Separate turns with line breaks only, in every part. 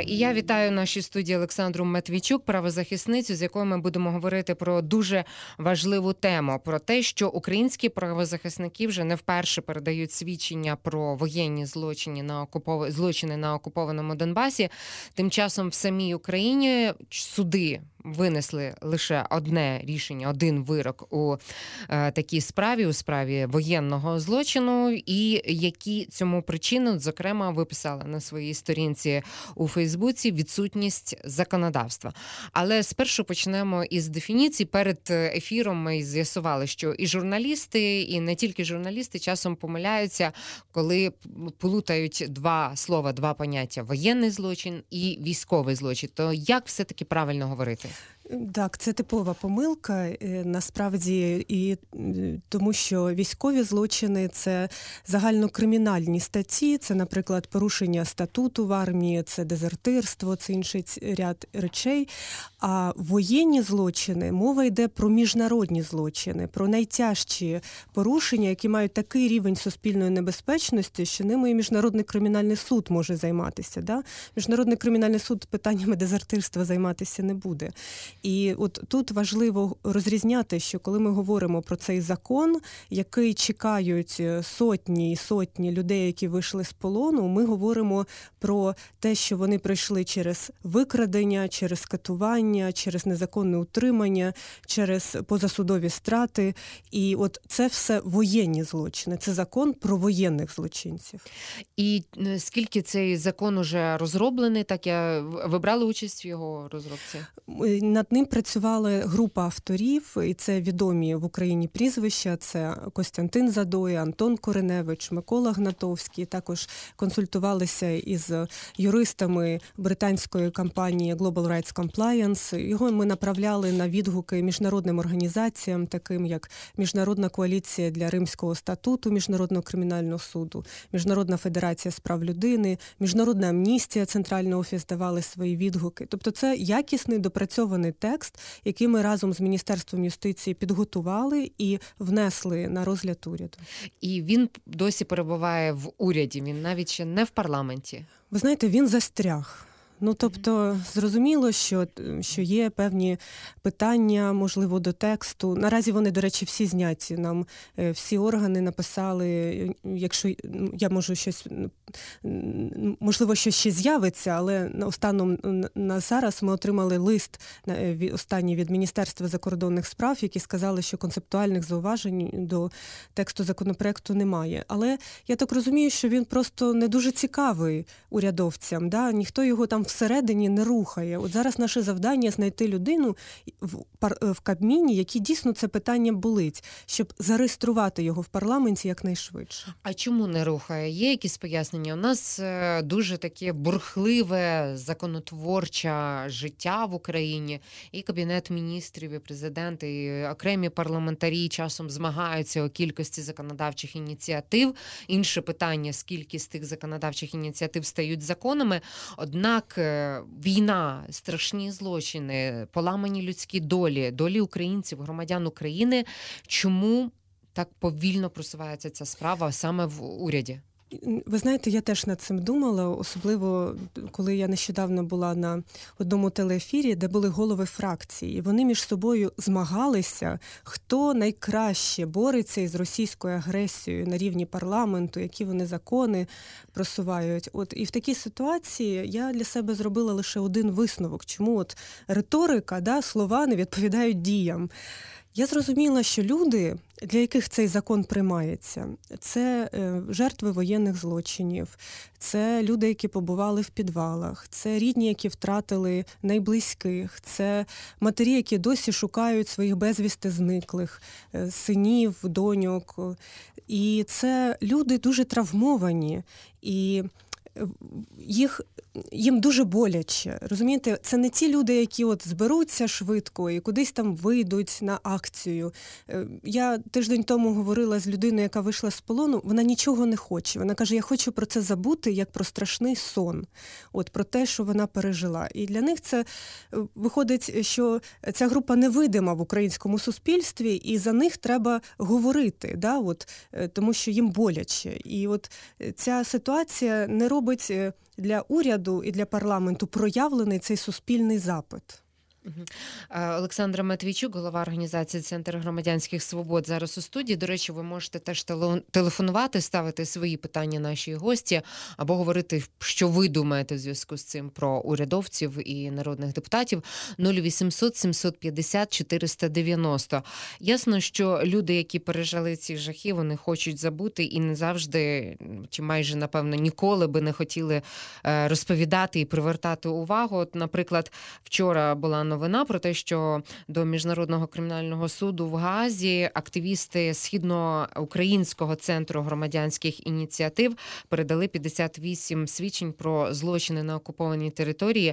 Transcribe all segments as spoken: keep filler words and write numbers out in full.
І я вітаю в нашій студії Олександру Матвійчук, правозахисницю, з якою ми будемо говорити про дуже важливу тему, про те, що українські правозахисники вже не вперше передають свідчення про воєнні злочини на окупов... злочини на окупованому Донбасі. Тим часом в самій Україні суди винесли лише одне рішення, один вирок у е, такій справі, у справі воєнного злочину, і які цьому причину, зокрема, виписали на своїй сторінці у Фейсбуці відсутність законодавства. Але спершу почнемо із дефініцій. Перед ефіром ми з'ясували, що і журналісти, і не тільки журналісти часом помиляються, коли плутають два слова, два поняття – воєнний злочин і військовий злочин. То як все-таки правильно говорити?
Так, це типова помилка, насправді, і тому що військові злочини – це загальнокримінальні статті, це, наприклад, порушення статуту в армії, це дезертирство, це інший ряд речей. А воєнні злочини, мова йде про міжнародні злочини, про найтяжчі порушення, які мають такий рівень суспільної небезпечності, що ними і Міжнародний кримінальний суд може займатися. Да? Міжнародний кримінальний суд питаннями дезертирства займатися не буде. І от тут важливо розрізняти, що коли ми говоримо про цей закон, який чекають сотні і сотні людей, які вийшли з полону, ми говоримо про те, що вони пройшли через викрадення, через катування, через незаконне утримання, через позасудові страти. І от це все воєнні злочини. Це закон про воєнних злочинців.
І скільки цей закон уже розроблений, так я ви брали участь в його розробці?
Над ним працювала група авторів, і це відомі в Україні прізвища. Це Костянтин Задоя, Антон Кореневич, Микола Гнатовський. Також консультувалися із юристами британської компанії Global Rights Compliance. Його ми направляли на відгуки міжнародним організаціям, таким як Міжнародна коаліція для Римського статуту Міжнародного кримінального суду, Міжнародна федерація з прав людини, Міжнародна амністія, Центральний офіс давали свої відгуки. Тобто це якісний, допрацьований текст, який ми разом з Міністерством юстиції підготували і внесли на розгляд уряду.
І він досі перебуває в уряді, він навіть ще не в парламенті.
Ви знаєте, він застряг. Ну, тобто, зрозуміло, що, що є певні питання, можливо, до тексту. Наразі вони, до речі, всі зняті. Нам всі органи написали, якщо я можу щось, можливо, щось ще з'явиться, але останнім на зараз ми отримали лист останній від Міністерства закордонних справ, які сказали, що концептуальних зауважень до тексту законопроекту немає. Але я так розумію, що він просто не дуже цікавий урядовцям. Да? Ніхто його там всередині не рухає. От зараз наше завдання – знайти людину в, в Кабміні, якій дійсно це питання болить, щоб зареєструвати його в парламенті якнайшвидше.
А чому не рухає? Є якісь пояснення? У нас дуже таке бурхливе законотворче життя в Україні. І Кабінет міністрів, і президент, і окремі парламентарі часом змагаються у кількості законодавчих ініціатив. Інше питання, скільки з тих законодавчих ініціатив стають законами. Однак війна, страшні злочини, поламані людські долі, долі українців, громадян України. Чому так повільно просувається ця справа саме в уряді?
Ви знаєте, я теж над цим думала, особливо коли я нещодавно була на одному телеефірі, де були голови фракцій. І вони між собою змагалися, хто найкраще бореться із російською агресією на рівні парламенту, які вони закони просувають. От і в такій ситуації я для себе зробила лише один висновок. Чому от риторика, да, слова не відповідають діям. Я зрозуміла, що люди, для яких цей закон приймається, це жертви воєнних злочинів, це люди, які побували в підвалах, це рідні, які втратили найблизьких, це матері, які досі шукають своїх безвісти зниклих, синів, доньок. І це люди дуже травмовані, і їх їм дуже боляче. Розумієте, це не ті люди, які от зберуться швидко і кудись там вийдуть на акцію. Я тиждень тому говорила з людиною, яка вийшла з полону, вона нічого не хоче. Вона каже, я хочу про це забути, як про страшний сон. От про те, що вона пережила. І для них це виходить, що ця група невидима в українському суспільстві, і за них треба говорити, да? От, тому що їм боляче. І от ця ситуація не робить для уряду і для парламенту проявлений цей суспільний запит.
Олександра Матвійчук, голова організації «Центр громадянських свобод», зараз у студії. До речі, ви можете теж телефонувати, ставити свої питання нашій гості або говорити, що ви думаєте в зв'язку з цим про урядовців і народних депутатів. нуль вісімсот сімсот п'ятдесят чотириста дев'яносто. Ясно, що люди, які пережили ці жахи, вони хочуть забути і не завжди, чи майже, напевно, ніколи би не хотіли розповідати і привертати увагу. От, наприклад, вчора була новина про те, що до Міжнародного кримінального суду в Гаазі активісти Східноукраїнського центру громадянських ініціатив передали п'ятдесят вісім свідчень про злочини на окупованій території,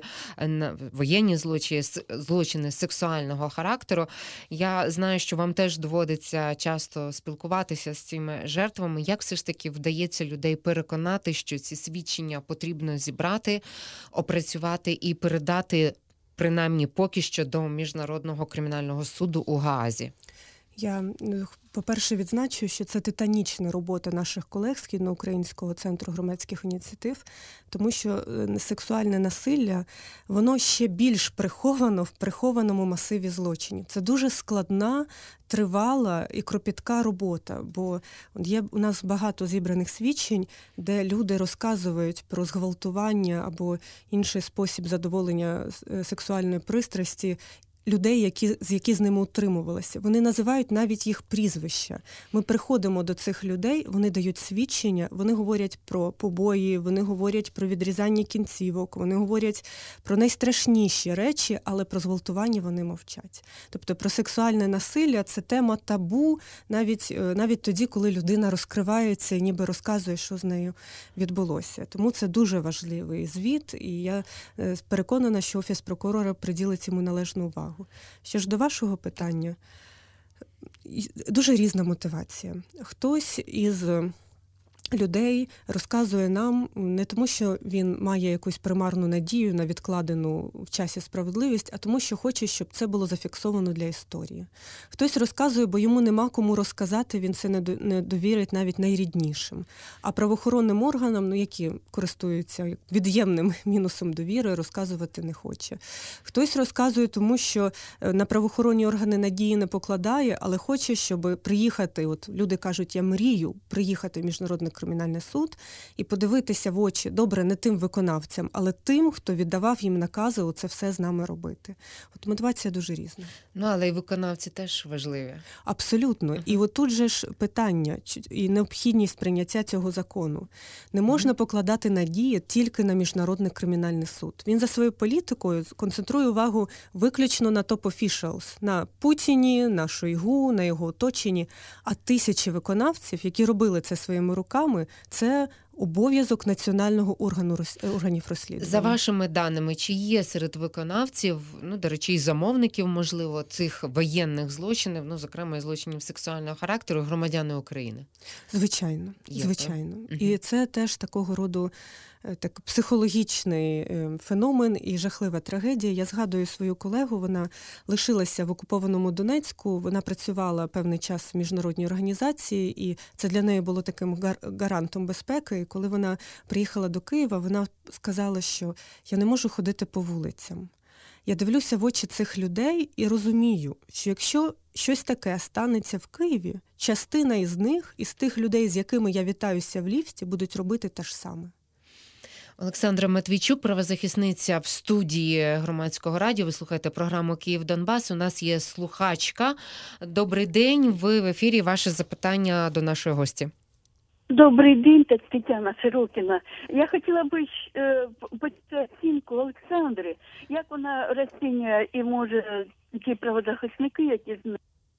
воєнні злочини, злочини сексуального характеру. Я знаю, що вам теж доводиться часто спілкуватися з цими жертвами. Як все ж таки вдається людей переконати, що ці свідчення потрібно зібрати, опрацювати і передати принаймні поки що до Міжнародного кримінального суду у Гаазі?
Я, по-перше, відзначу, що це титанічна робота наших колег з Східноукраїнського центру громадських ініціатив, тому що сексуальне насилля, воно ще більш приховано в прихованому масиві злочинів. Це дуже складна, тривала і кропітка робота, бо є у нас багато зібраних свідчень, де люди розказують про зґвалтування або інший спосіб задоволення сексуальної пристрасті людей, які, з які з ними утримувалися. Вони називають навіть їх прізвища. Ми приходимо до цих людей, вони дають свідчення, вони говорять про побої, вони говорять про відрізання кінцівок, вони говорять про найстрашніші речі, але про зґвалтування вони мовчать. Тобто про сексуальне насилля – це тема табу навіть, навіть тоді, коли людина розкривається і ніби розказує, що з нею відбулося. Тому це дуже важливий звіт, і я переконана, що Офіс прокурора приділить йому належну увагу. Що ж до вашого питання, дуже різна мотивація. Хтось із людей розказує нам не тому, що він має якусь примарну надію на відкладену в часі справедливість, а тому, що хоче, щоб це було зафіксовано для історії. Хтось розказує, бо йому нема кому розказати, він це не довірить навіть найріднішим. А правоохоронним органам, ну, які користуються від'ємним мінусом довіри, розказувати не хоче. Хтось розказує тому, що на правоохоронні органи надії не покладає, але хоче, щоб приїхати, от люди кажуть, я мрію приїхати в Міжнародний кримінальний суд і подивитися в очі, добре, не тим виконавцям, але тим, хто віддавав їм накази оце все з нами робити. От мотивація дуже різна.
Ну, але і виконавці теж важливі.
Абсолютно. Uh-huh. І от тут же ж питання і необхідність прийняття цього закону. Не можна uh-huh. покладати надії тільки на Міжнародний кримінальний суд. Він за своєю політикою концентрує увагу виключно на топ-офішалс, на Путіні, на Шойгу, на його оточенні, а тисячі виконавців, які робили це своїми руками, це обов'язок національного органу органів розслідування.
За вашими даними, чи є серед виконавців, ну, до речі, і замовників, можливо, цих воєнних злочинів, ну, зокрема, і злочинів сексуального характеру, громадяни України?
Звичайно,
є,
звичайно.
Угу.
І це теж такого роду так, психологічний феномен і жахлива трагедія. Я згадую свою колегу, вона лишилася в окупованому Донецьку, вона працювала певний час в міжнародній організації, і це для неї було таким гарантом безпеки. І коли вона приїхала до Києва, вона сказала, що я не можу ходити по вулицям. Я дивлюся в очі цих людей і розумію, що якщо щось таке станеться в Києві, частина із них, із тих людей, з якими я вітаюся в ліфті, будуть робити те ж саме.
Олександра Матвійчук, правозахисниця в студії Громадського радіо. Ви слухаєте програму «Київ-Донбас». У нас є слухачка. Добрий день, ви в ефірі. Ваше запитання до нашої гості.
Добрий день, це Тетяна Широкіна. Я хотіла би е, почути оцінку Олександри, як вона розцінює і може ті правозахисники, які знають.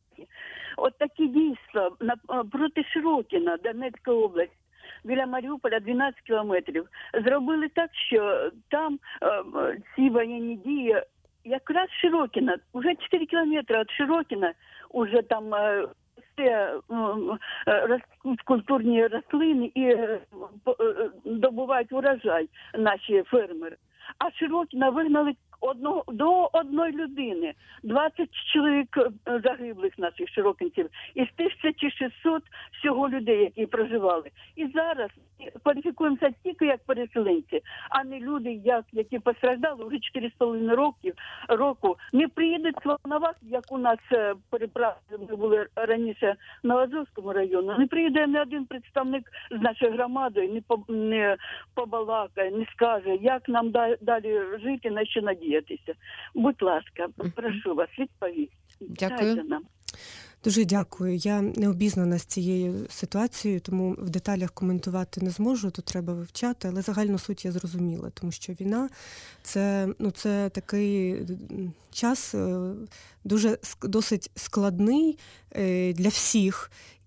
От такі дійства на, проти Широкіна, Донецька область, біля Маріуполя дванадцять кілометрів, зробили так, що там е, ці воєнні дії, якраз Широкіна, вже чотири кілометри від Широкіна, уже там е, все, е, культурні рослини і е, добувають урожай наші фермери. А Широкіна вигнали одного, до одної людини. двадцять чоловік е, загиблих наших широкинців із тисяча шістсот всього людей, які проживали. І зараз кваліфікуємося тільки як переселенці, а не люди, як, які постраждали вже чотири з половиною років, року. Не приїдуть к на вас, як у нас е, переправи були раніше на Азовському районі. Не приїде ні один представник з нашої громади, не, по, не побалакає, не скаже, як нам да, далі жити, на що надіятися. Будь ласка, прошу вас, відповідь.
Дякую.
Дайте нам.
Дуже дякую. Я не обізнана з цією ситуацією, тому в деталях коментувати не зможу, то треба вивчати, але загальну суть я зрозуміла, тому що війна – це, ну, це такий час дуже досить складний для всіх,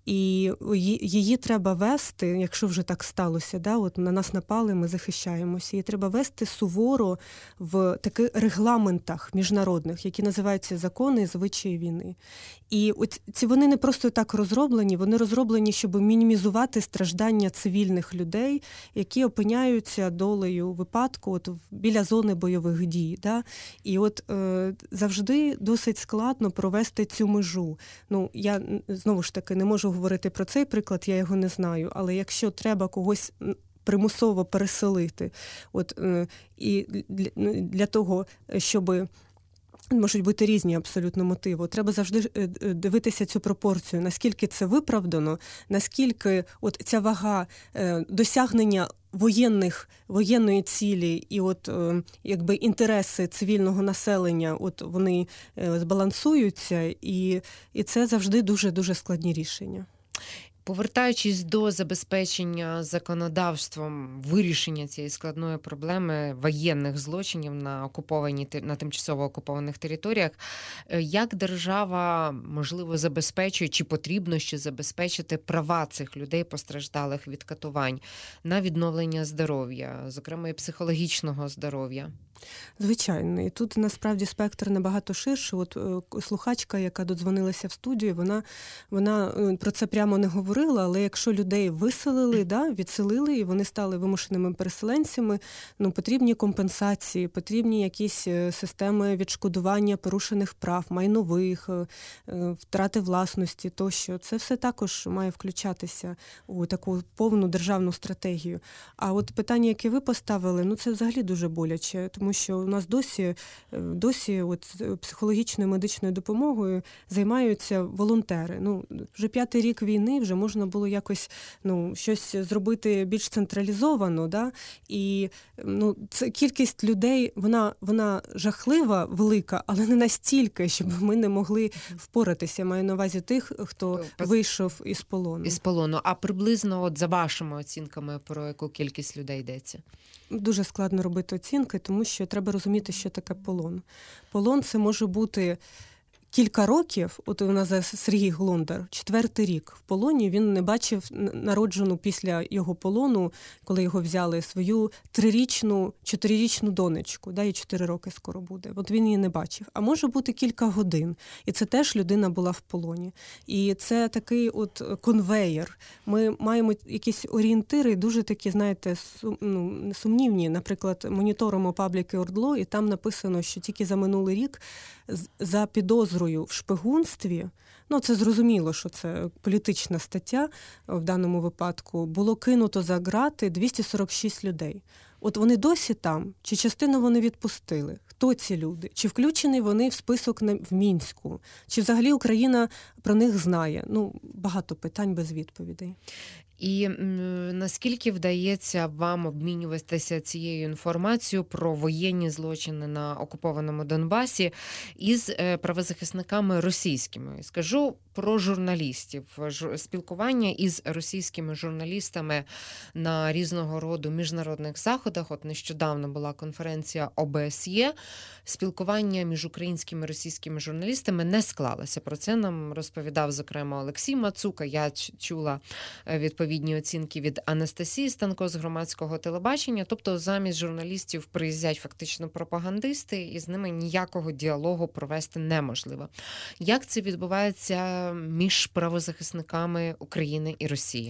і її треба вести, якщо вже так сталося, да, от на нас напали, ми захищаємося, її треба вести суворо в таких регламентах міжнародних, які називаються закони і звичаї війни. І ці вони не просто так розроблені, вони розроблені, щоб мінімізувати страждання цивільних людей, які опиняються долею випадку от біля зони бойових дій. Да? І от е, завжди досить складно провести цю межу. Ну, я, знову ж таки, не можу говорити про цей приклад, я його не знаю, але якщо треба когось примусово переселити, от, е, і для, для того, щоби можуть бути різні абсолютно мотиви. Треба завжди дивитися цю пропорцію, наскільки це виправдано, наскільки от ця вага досягнення воєнних, воєнної цілі і от якби інтереси цивільного населення, от вони збалансуються, і, і це завжди дуже-дуже складні рішення.
Повертаючись до забезпечення законодавством вирішення цієї складної проблеми воєнних злочинів на окуповані, на тимчасово окупованих територіях, як держава, можливо, забезпечує, чи потрібно ще забезпечити права цих людей, постраждалих від катувань, на відновлення здоров'я, зокрема і психологічного здоров'я?
Звичайно. І тут, насправді, спектр набагато ширший. От слухачка, яка додзвонилася в студію, вона, вона про це прямо не говорила, але якщо людей виселили, да, відселили, і вони стали вимушеними переселенцями, ну, потрібні компенсації, потрібні якісь системи відшкодування порушених прав, майнових, втрати власності тощо. Це все також має включатися у таку повну державну стратегію. А от питання, яке ви поставили, ну, це взагалі дуже боляче, тому що у нас досі, досі от психологічною медичною допомогою займаються волонтери. Ну, вже п'ятий рік війни, вже можна було якось, ну, щось зробити більш централізовано, да? І, ну, це кількість людей, вона, вона жахлива, велика, але не настільки, щоб ми не могли впоратися. Маю на увазі тих, хто вийшов із полону.
Із полону. А приблизно, от за вашими оцінками, про яку кількість людей йдеться?
Дуже складно робити оцінки, тому що треба розуміти, що таке полон. Полон – це може бути кілька років, от у нас зараз Сергій Глондар, четвертий рік в полоні, він не бачив народжену після його полону, коли його взяли, свою трирічну, чотирирічну донечку, да, і чотири роки скоро буде. От він її не бачив. А може бути кілька годин. І це теж людина була в полоні. І це такий от конвеєр. Ми маємо якісь орієнтири, дуже такі, знаєте, сум, ну, сумнівні. Наприклад, моніторимо пабліки ОРДЛО, і там написано, що тільки за минулий рік за підозрою в шпигунстві, ну це зрозуміло, що це політична стаття в даному випадку, було кинуто за ґрати двісті сорок шість людей. От вони досі там, чи частину вони відпустили? Хто ці люди? Чи включені вони в список в Мінську? Чи взагалі Україна про них знає? Ну, багато питань без відповідей.
І м, наскільки вдається вам обмінюватися цією інформацією про воєнні злочини на окупованому Донбасі із е, правозахисниками російськими? Скажу про журналістів. Жур... Спілкування із російськими журналістами на різного роду міжнародних заходах. От нещодавно була конференція О Б С Є. Спілкування між українськими і російськими журналістами не склалося. Про це нам розповідав, зокрема, Олексій Мацука. Я чула відповідь відповідні оцінки від Анастасії Станко з громадського телебачення. Тобто замість журналістів приїздять фактично пропагандисти, і з ними ніякого діалогу провести неможливо. Як це відбувається між правозахисниками України і Росії?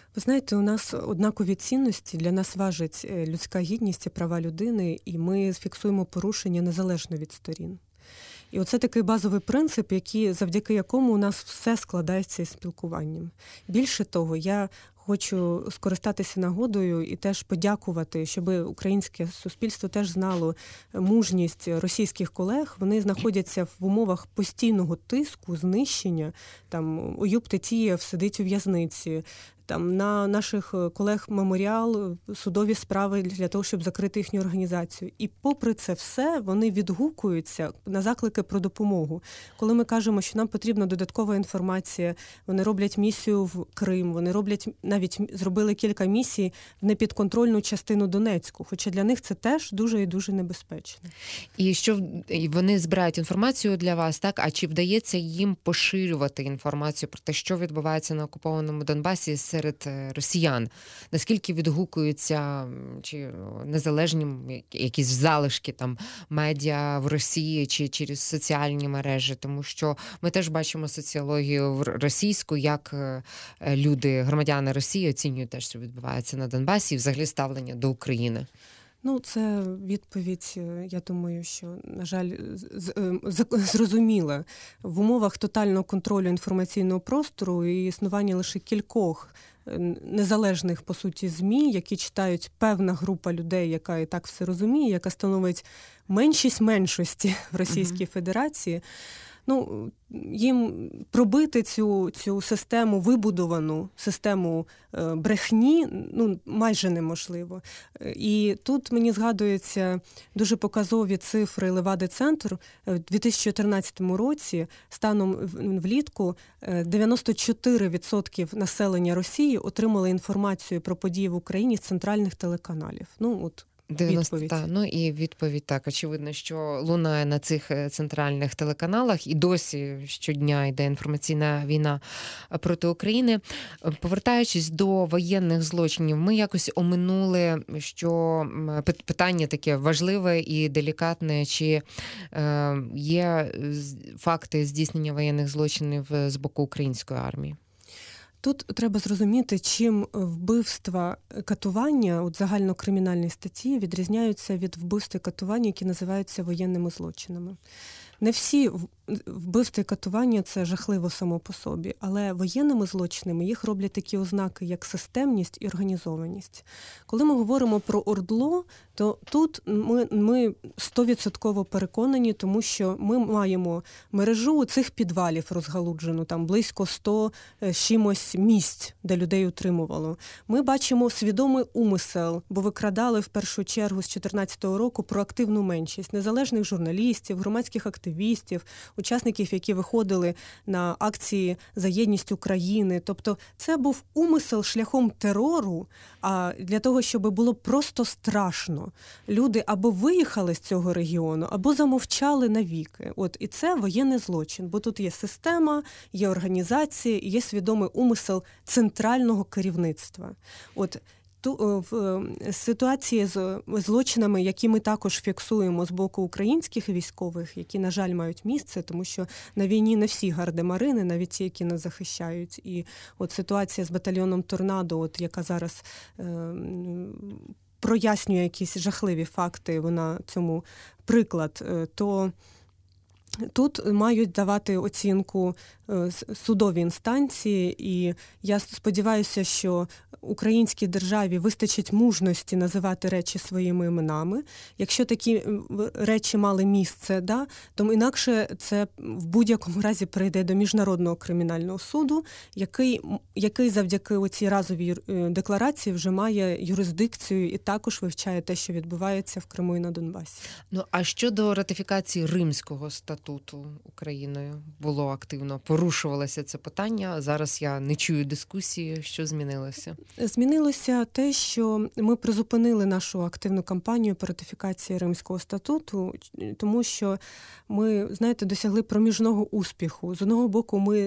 Ви знаєте, у нас однакові цінності, для нас важить людська гідність і права людини, і ми фіксуємо порушення незалежно від сторін. І оце такий базовий принцип, який, завдяки якому у нас все складається із спілкуванням. Більше того, я хочу скористатися нагодою і теж подякувати, щоб українське суспільство теж знало мужність російських колег. Вони знаходяться в умовах постійного тиску, знищення. Там Оюб Тетієв сидить у в'язниці. Там на наших колег меморіал, судові справи для того, щоб закрити їхню організацію. І попри це все, вони відгукуються на заклики про допомогу. Коли ми кажемо, що нам потрібна додаткова інформація, вони роблять місію в Крим, вони роблять, навіть зробили кілька місій в непідконтрольну частину Донецьку, хоча для них це теж дуже і дуже небезпечно.
І що і вони збирають інформацію для вас, так? А чи вдається їм поширювати інформацію про те, що відбувається на окупованому Донбасі серед росіян? Наскільки відгукуються чи незалежні якісь залишки там медіа в Росії чи через соціальні мережі? Тому що ми теж бачимо соціологію російську, як люди, громадяни Росії оцінюють те, що відбувається на Донбасі, і взагалі ставлення до України.
Ну, це відповідь, я думаю, що, на жаль, зрозуміла. В умовах тотального контролю інформаційного простору і існування лише кількох незалежних, по суті, ЗМІ, які читають певна група людей, яка і так все розуміє, яка становить меншість меншості в Російській uh-huh. Федерації. Ну, їм пробити цю, цю систему, вибудовану систему е, брехні, ну, майже неможливо. І тут мені згадуються дуже показові цифри Левади-Центр. В дві тисячі чотирнадцятому році, станом влітку, дев'яносто чотири відсотки населення Росії отримали інформацію про події в Україні з центральних телеканалів. Ну, от.
дев'яносто, та, ну і відповідь так, очевидно, що лунає на цих центральних телеканалах, і досі щодня йде інформаційна війна проти України. Повертаючись до воєнних злочинів, ми якось оминули, що питання таке важливе і делікатне, чи е, є факти здійснення воєнних злочинів з боку української армії.
Тут треба зрозуміти, чим вбивства, катування, от загальнокримінальні статті, відрізняються від вбивств і катування, які називаються воєнними злочинами. Не всі вбивства і катування – це жахливо само по собі, але воєнними злочинами їх роблять такі ознаки, як системність і організованість. Коли ми говоримо про ОРДЛО, то тут ми, ми стовідсотково переконані, тому що ми маємо мережу цих підвалів розгалуджену, там близько сто чимось місць, де людей утримувало. Ми бачимо свідомий умисел, бо викрадали в першу чергу з чотирнадцятого року проактивну меншість незалежних журналістів, громадських активістів, учасників, які виходили на акції за єдність України. Тобто це був умисел шляхом терору, а для того, щоб було просто страшно. Люди або виїхали з цього регіону, або замовчали навіки. От, і це воєнний злочин, бо тут є система, є організація, є свідомий умисел центрального керівництва. От, Ту, в ситуації з злочинами, які ми також фіксуємо з боку українських військових, які, на жаль, мають місце, тому що на війні не всі гардемарини, навіть ті, які нас захищають. І от ситуація з батальйоном «Торнадо», от, яка зараз е, прояснює якісь жахливі факти, вона цьому приклад, то тут мають давати оцінку судові інстанції, і я сподіваюся, що українській державі вистачить мужності називати речі своїми іменами. Якщо такі речі мали місце, да, то інакше це в будь-якому разі прийде до Міжнародного кримінального суду, який, який завдяки оцій разовій декларації вже має юрисдикцію і також вивчає те, що відбувається в Криму і на Донбасі.
Ну, а щодо ратифікації Римського статуту Україною було активно порушувалося це питання. Зараз я не чую дискусії. Що змінилося?
Змінилося те, що ми призупинили нашу активну кампанію по ратифікації Римського статуту, тому що ми, знаєте, досягли проміжного успіху. З одного боку, ми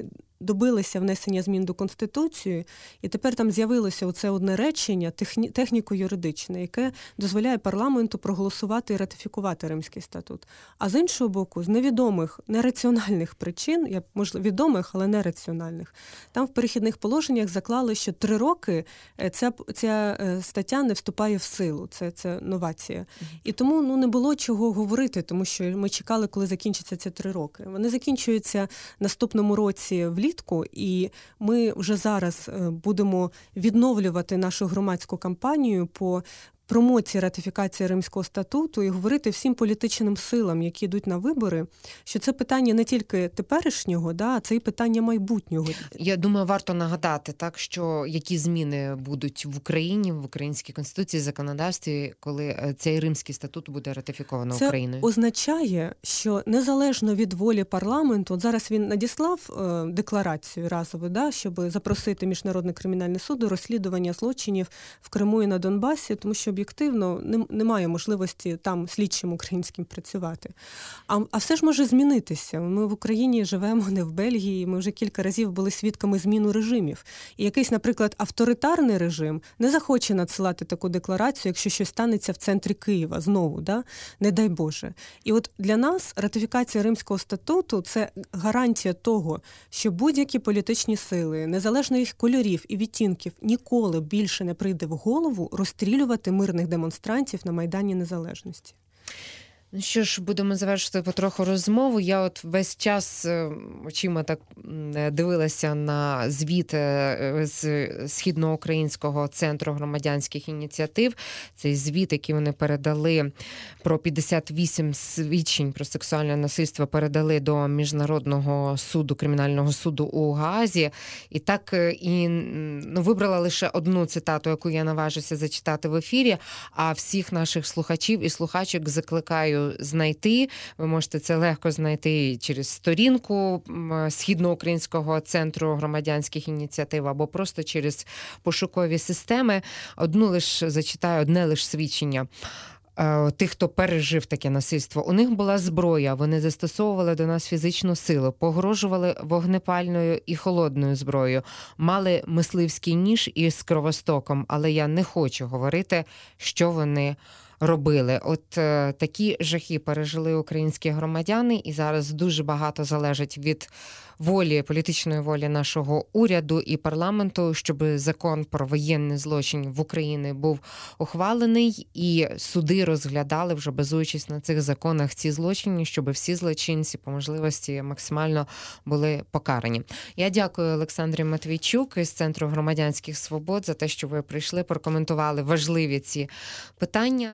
добилися внесення змін до Конституції, і тепер там з'явилося оце одне речення техні, техніко-юридичне, яке дозволяє парламенту проголосувати і ратифікувати Римський статут. А з іншого боку, з невідомих, нераціональних причин, я, можливо, відомих, але нераціональних, там в перехідних положеннях заклали, що три роки ця, ця стаття не вступає в силу. Це, це новація. І тому ну, не було чого говорити, тому що ми чекали, коли закінчаться ці три роки. Вони закінчуються наступному році влітку, і ми вже зараз будемо відновлювати нашу громадську кампанію по промоції ратифікації Римського статуту і говорити всім політичним силам, які йдуть на вибори, що це питання не тільки теперішнього, да, а це і питання майбутнього.
Я думаю, варто нагадати, так, що які зміни будуть в Україні, в українській конституції, законодавстві, коли цей Римський статут буде ратифіковано
це
Україною.
Це означає, що незалежно від волі парламенту, от зараз він надіслав е, декларацію разову, да, щоб запросити Міжнародний кримінальний суд до розслідування злочинів в Криму і на Донбасі, тому що об'єктивно немає можливості там слідчим українським працювати. А, а все ж може змінитися. Ми в Україні живемо, не в Бельгії, ми вже кілька разів були свідками зміну режимів. І якийсь, наприклад, авторитарний режим не захоче надсилати таку декларацію, якщо щось станеться в центрі Києва знову, да? Не дай Боже. І от для нас ратифікація Римського статуту – це гарантія того, що будь-які політичні сили, незалежно їх кольорів і відтінків, ніколи більше не прийде в голову розстрілювати мирних демонстрантів на Майдані Незалежності.
Ну що ж, будемо завершити потроху розмову. Я от весь час очима так дивилася на звіт з Східноукраїнського центру громадянських ініціатив. Цей звіт, який вони передали про п'ятдесят вісім свідчень про сексуальне насильство, передали до Міжнародного суду, кримінального суду у Гаазі. І так і ну, вибрала лише одну цитату, яку я наважуся зачитати в ефірі, а всіх наших слухачів і слухачок закликаю знайти. Ви можете це легко знайти через сторінку Східноукраїнського центру громадянських ініціатив або просто через пошукові системи. Одну лише зачитаю, одне лише свідчення тих, хто пережив таке насильство. У них була зброя, вони застосовували до нас фізичну силу, погрожували вогнепальною і холодною зброєю, мали мисливський ніж із кровостоком, але я не хочу говорити, що вони робили. От е, такі жахи пережили українські громадяни, і зараз дуже багато залежить від волі, політичної волі нашого уряду і парламенту, щоб закон про воєнний злочин в Україні був ухвалений, і суди розглядали, вже базуючись на цих законах, ці злочини, щоб всі злочинці по можливості максимально були покарані. Я дякую Олександрі Матвійчук із Центру громадянських свобод за те, що ви прийшли, прокоментували важливі ці питання.